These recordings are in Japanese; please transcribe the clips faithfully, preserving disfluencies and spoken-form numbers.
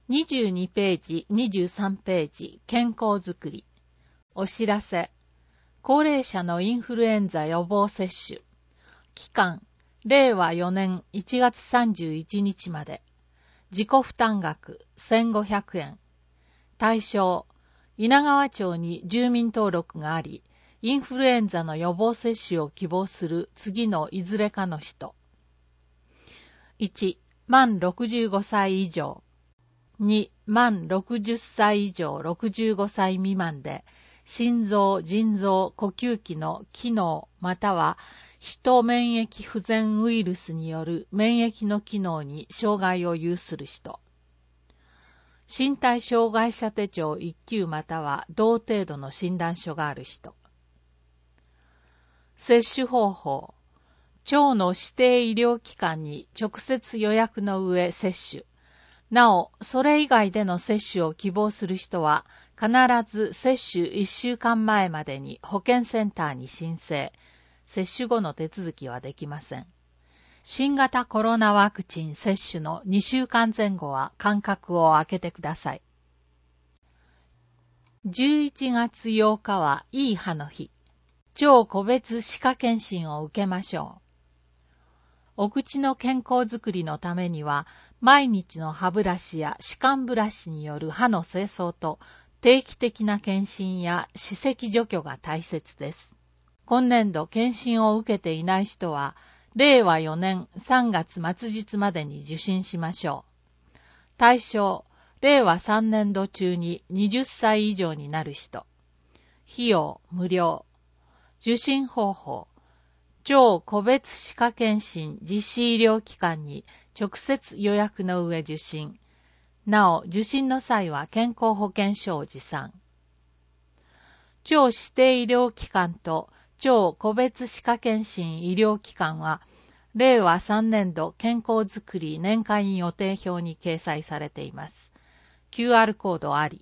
にじゅうにページ、にじゅうさんページ、健康づくり。お知らせ。高齢者のインフルエンザ予防接種。期間、れいわよねんいちがつさんじゅういちにちまで。自己負担額せんごひゃくえん。対象、稲川町に住民登録があり、インフルエンザの予防接種を希望する次のいずれかの人。いち、満ろくじゅうごさい以上。に、満ろくじゅっさい以上ろくじゅうごさい未満で、心臓、腎臓、呼吸器の機能または人免疫不全ウイルスによる免疫の機能に障害を有する人。身体障害者手帳いっきゅうまたは同程度の診断書がある人。接種方法。町の指定医療機関に直接予約の上接種。なお、それ以外での接種を希望する人は、必ず接種いっしゅうかんまえまでに保健センターに申請。接種後の手続きはできません。新型コロナワクチン接種のにしゅうかんぜん後は間隔を空けてください。じゅういちがつようかはいい歯の日。超個別歯科検診を受けましょう。お口の健康づくりのためには、毎日の歯ブラシや歯間ブラシによる歯の清掃と定期的な検診や歯石除去が大切です。今年度検診を受けていない人は、れいわよねんさんがつ末日までに受診しましょう。対象、れいわさんねんど中にはたち以上になる人。費用、無料。受診方法。超個別歯科検診実施医療機関に直接予約の上受診。なお、受診の際は健康保険証を持参。超指定医療機関と超個別歯科検診医療機関は、れいわさんねんど健康づくり年間予定表に掲載されています。キューアール コードあり。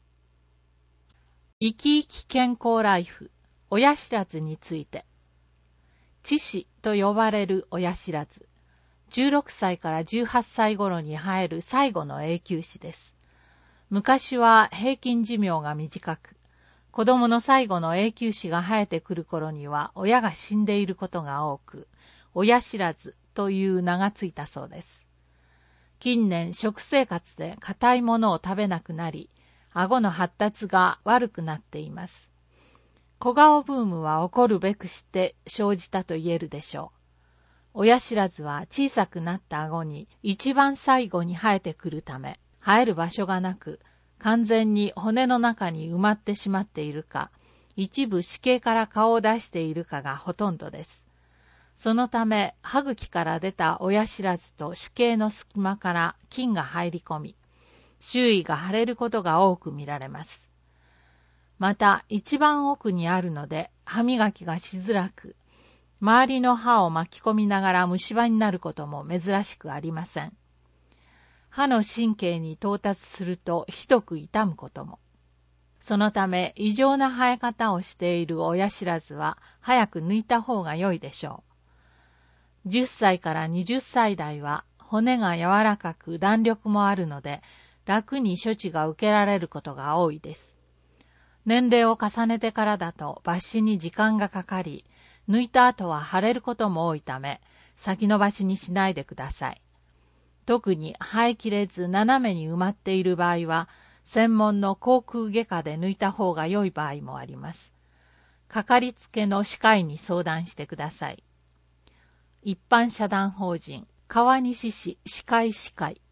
生き生き健康ライフ、親知らずについて。智歯と呼ばれる親知らず。じゅうろくさいからじゅうはっさい頃に生える最後の永久歯です。昔は平均寿命が短く、子供の最後の永久歯が生えてくる頃には親が死んでいることが多く、親知らずという名がついたそうです。近年食生活で硬いものを食べなくなり、顎の発達が悪くなっています。小顔ブームは起こるべくして生じたと言えるでしょう。親知らずは小さくなった顎に一番最後に生えてくるため、生える場所がなく、完全に骨の中に埋まってしまっているか、一部歯形から顔を出しているかがほとんどです。そのため、歯茎から出た親知らずと歯形の隙間から菌が入り込み、周囲が腫れることが多く見られます。また、一番奥にあるので、歯磨きがしづらく、周りの歯を巻き込みながら虫歯になることも珍しくありません。歯の神経に到達するとひどく痛むことも。そのため、異常な生え方をしている親知らずは早く抜いた方が良いでしょう。じゅっさいからはたち代は骨が柔らかく弾力もあるので、楽に処置が受けられることが多いです。年齢を重ねてからだと抜歯に時間がかかり、抜いた後は腫れることも多いため、先延ばしにしないでください。特に生えきれず斜めに埋まっている場合は、専門の口腔外科で抜いた方が良い場合もあります。かかりつけの歯科医に相談してください。一般社団法人川西市歯科医師会。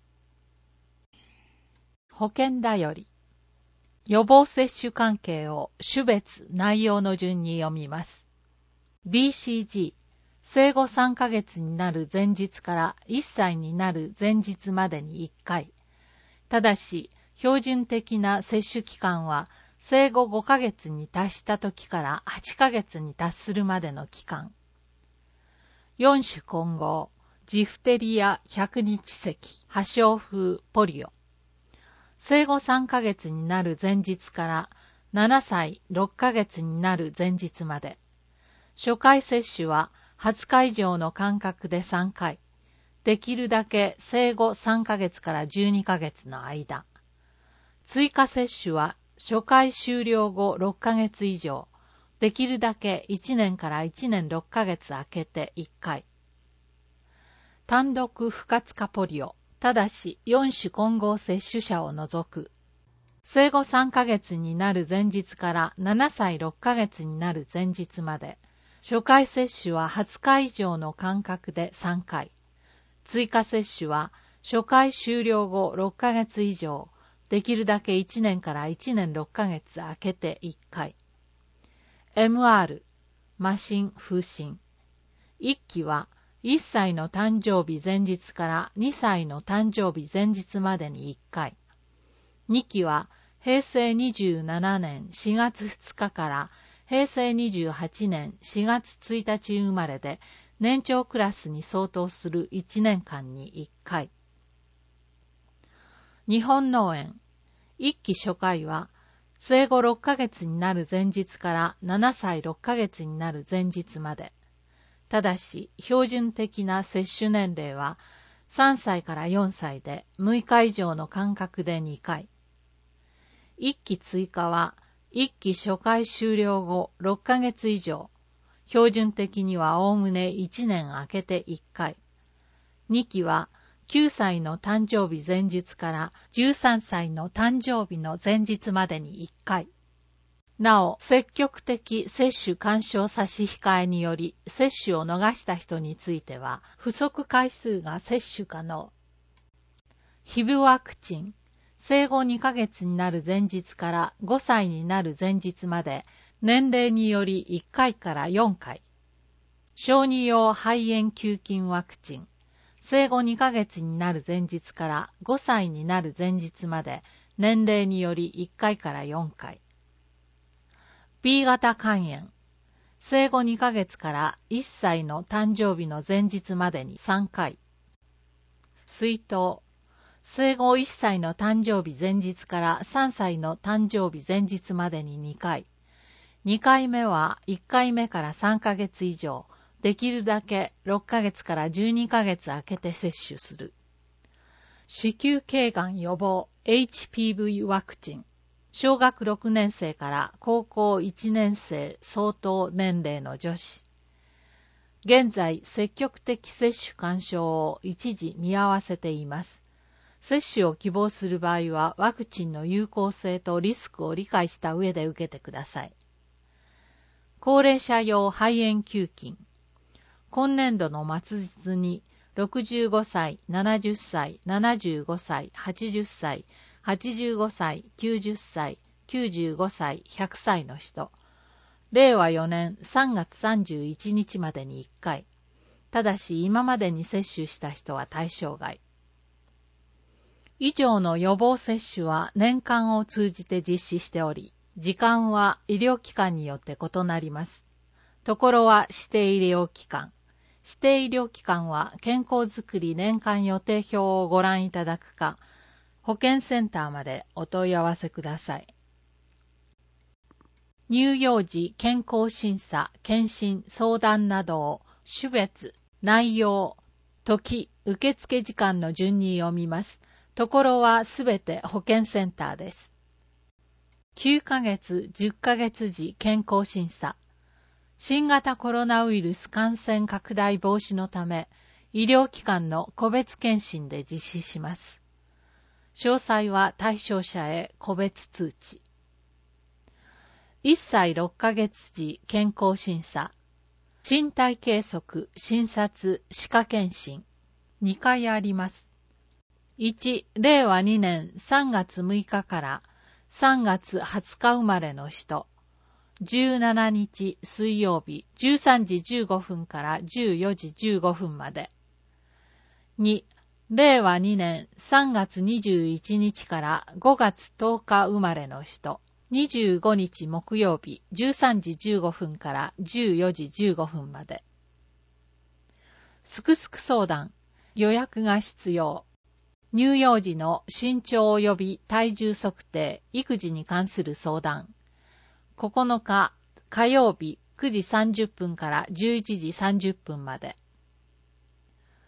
保険だより。予防接種関係を種別内容の順に読みます。ビーシージー、生後さんかげつになる前日からいっさいになる前日までにいっかい。ただし、標準的な接種期間は生後ごかげつに達した時からはちかげつに達するまでの期間。よん種混合、ジフテリア百日咳、破傷風、ポリオ。生後さんかげつになる前日からななさいろっかげつになる前日まで。初回接種ははつか以上の間隔でさんかい。 できるだけ生後さんかげつからじゅうにかげつの間。追加接種は初回終了後ろっかげつ以上、できるだけいちねんからいちねんろっかげつ空けていっかい。単独不活化ポリオ、ただしよん種混合接種者を除く。生後さんかげつになる前日からななさいろっかげつになる前日まで、初回接種ははつか以上の間隔でさんかい。追加接種は初回終了後ろっかげつ以上、できるだけいちねんからいちねんろっかげつ空けていっかい。エムアール、麻疹、風疹。いっきはいっさいの誕生日前日からにさいの誕生日前日までにいっかい。にきはへいせいにじゅうななねんしがつふつかからへいせいにじゅうはちねんしがつついたち生まれで年長クラスに相当するいちねんかんにいっかい。日本脳炎。いっき初回は生後ろっかげつになる前日からななさいろっかげつになる前日まで。ただし、標準的な接種年齢はさんさいからよんさいでむいか以上の間隔でにかい。いっき追加はいっき初回終了後ろっかげつ以上、標準的にはおおむねいちねん空けていっかい。にきはきゅうさいの誕生日前日からじゅうさんさいの誕生日の前日までにいっかい。なお、積極的接種勧奨差し控えにより接種を逃した人については不足回数が接種可能。ヒブワクチン。生後にかげつになる前日からごさいになる前日まで年齢によりいっかいからよんかい。小児用肺炎球菌ワクチン。生後にかげつになる前日からごさいになる前日まで年齢によりいっかいからよんかい。B 型肝炎。生後にかげつからいっさいの誕生日の前日までにさんかい。水痘。生後いっさいの誕生日前日からさんさいの誕生日前日までににかい。にかいめはいっかいめからさんかげつ以上、できるだけろっかげつからじゅうにかげつ空けて接種する。子宮頸がん予防 エイチピーブイ ワクチン。小学ろくねんせいから高校いちねんせい相当年齢の女子。現在、積極的接種勧奨を一時見合わせています。接種を希望する場合は、ワクチンの有効性とリスクを理解した上で受けてください。高齢者用肺炎球菌。今年度の末日にろくじゅうごさい、ななじゅっさい、ななじゅうごさい、はちじゅっさい、はちじゅうごさい、きゅうじゅっさい、きゅうじゅうごさい、ひゃくさいの人。れいわよねんさんがつさんじゅういちにちまでにいっかい。ただし今までに接種した人は対象外。以上の予防接種は年間を通じて実施しており、時間は医療機関によって異なります。ところは指定医療機関。指定医療機関は健康づくり年間予定表をご覧いただくか、保健センターまでお問い合わせください。乳幼児健康審査、検診、相談などを種別、内容、時、受付時間の順に読みます。ところはすべて保健センターです。きゅうかげつ、じゅっかげつ時健康審査。新型コロナウイルス感染拡大防止のため、医療機関の個別検診で実施します。詳細は対象者へ個別通知。いっさいろっかげつ時健康審査。身体計測、診察、歯科検診。にかいあります。いち、れいわにねんさんがつむいかからさんがつはつか生まれの人。じゅうしちにち水曜日じゅうさんじじゅうごふんからじゅうよじじゅうごふんまで。に、れいわにねんさんがつにじゅういちにちからごがつとおか生まれの人。にじゅうごにち木曜日じゅうさんじじゅうごふんからじゅうよじじゅうごふんまで。すくすく相談。予約が必要。乳幼児の身長及び体重測定、育児に関する相談。ここのか火曜日くじさんじゅっぷんからじゅういちじさんじゅっぷんまで。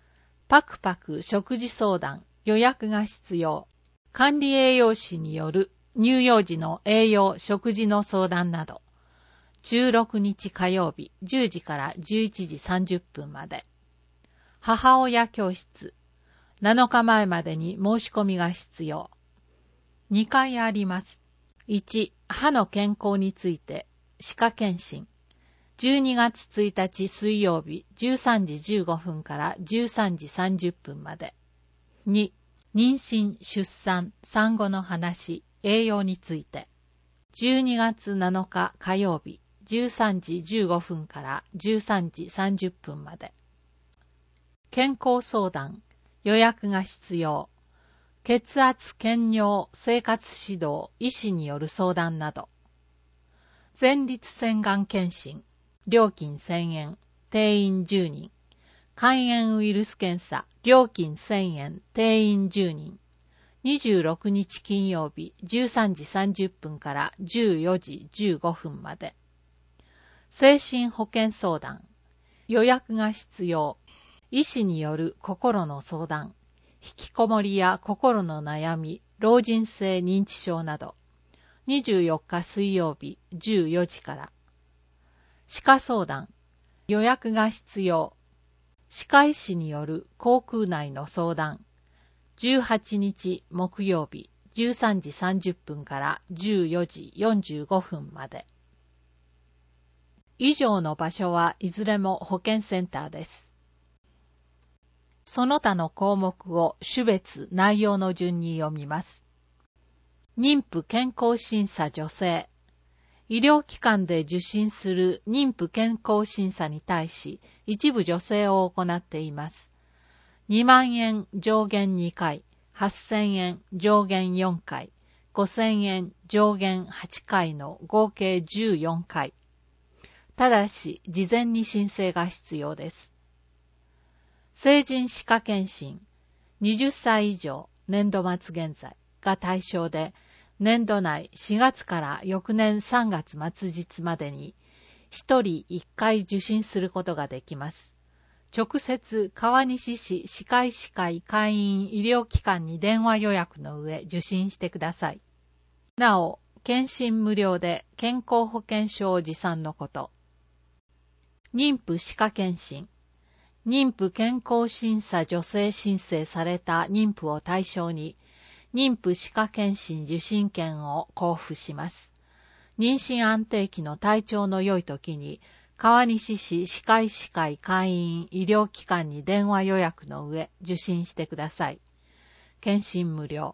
パクパク食事相談、予約が必要。管理栄養士による乳幼児の栄養、食事の相談など。じゅうろくにち火曜日じゅうじからじゅういちじさんじゅっぷんまで。母親教室。なのかまえまでに申し込みが必要。にかいあります。いち、歯の健康について、歯科検診。じゅうにがつついたち水曜日じゅうさんじじゅうごふんからじゅうさんじさんじゅっぷんまで。に、妊娠、出産、産後の話、栄養について。じゅうにがつなのか火曜日じゅうさんじじゅうごふんからじゅうさんじさんじゅっぷんまで。健康相談、予約が必要。血圧、検尿、生活指導、医師による相談など。前立腺がん検診、料金せんえん、定員じゅうにん。肝炎ウイルス検査、料金せんえん、定員じゅうにん。にじゅうろくにち金曜日じゅうさんじさんじゅっぷんからじゅうよじじゅうごふんまで。精神保健相談、予約が必要。医師による心の相談、引きこもりや心の悩み、老人性認知症など。にじゅうよっか水曜日じゅうよじから。歯科相談、予約が必要。歯科医師による口腔内の相談。じゅうはちにち木曜日じゅうさんじさんじゅっぷんからじゅうよじよんじゅうごふんまで。以上の場所はいずれも保健センターです。その他の項目を種別内容の順に読みます。妊婦健康審査女性。医療機関で受診する妊婦健康審査に対し、一部助成を行っています。にまんえん上限にかい、はっせんえん上限よんかい、ごせんえん上限はちかいの合計じゅうよんかい。ただし、事前に申請が必要です。成人歯科検診、はたち以上、年度末現在が対象で、年度内しがつから翌年さんがつ末日までにひとりいっかい受診することができます。直接川西市歯科医師会会員医療機関に電話予約の上受診してください。なお、検診無料で健康保険証を持参のこと。妊婦歯科検診。妊婦健康審査助成申請された妊婦を対象に、妊婦歯科検診受診券を交付します。妊娠安定期の体調の良い時に、川西市歯科医師会会員医療機関に電話予約の上受診してください。検診無料。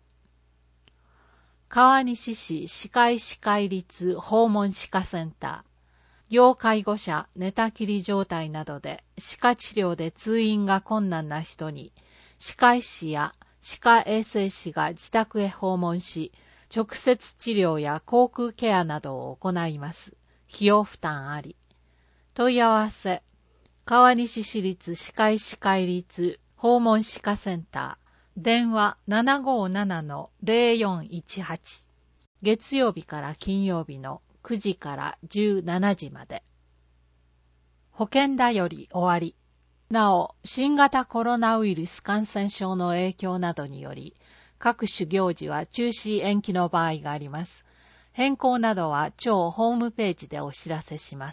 川西市歯科医師会立訪問歯科センター。要介護者寝たきり状態などで歯科治療で通院が困難な人に、歯科医師や歯科衛生士が自宅へ訪問し、直接治療や口腔ケアなどを行います。費用負担あり。問い合わせ、川西市立歯科医師会立訪問歯科センター、電話 ななごーななのゼロよんいちはち、月曜日から金曜日のくじからじゅうしちじまで。保険だより終わり。なお、新型コロナウイルス感染症の影響などにより、各種行事は中止延期の場合があります。変更などは庁ホームページでお知らせします。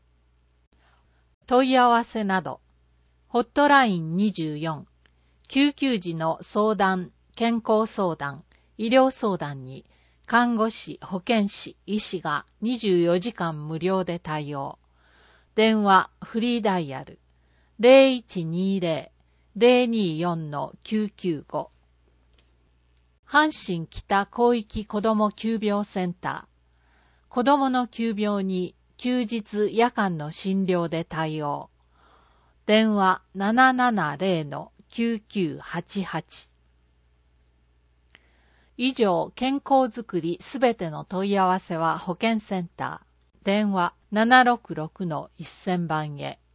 問い合わせなど、ホットラインにじゅうよん、救急時の相談、健康相談、医療相談に、看護師、保健師、医師がにじゅうよじかん無料で対応。電話、フリーダイヤル、ゼロいちにゼロ ゼロによんのきゅうきゅうご。阪神北広域子ども急病センター。子どもの急病に休日夜間の診療で対応。電話 ななななゼロのきゅうきゅうはちはち。以上、健康づくりすべての問い合わせは保健センター。電話 ななろくろくのせんばんへ。